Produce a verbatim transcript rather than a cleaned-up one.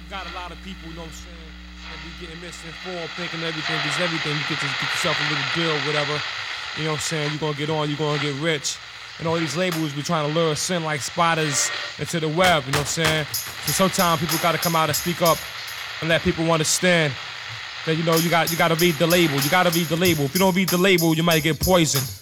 got a lot of people, you know what I'm saying, that be getting misinformed, thinking everything is everything. You get, to, get yourself a little deal, whatever. You know what I'm saying? You're going to get on, you're going to get rich. And all these labels be trying to lure us in like spiders into the web, you know what I'm saying? So sometimes people got to come out and speak up and let people understand that, you know, you got you got to read the label. You got to read the label. If you don't read the label, you might get poisoned.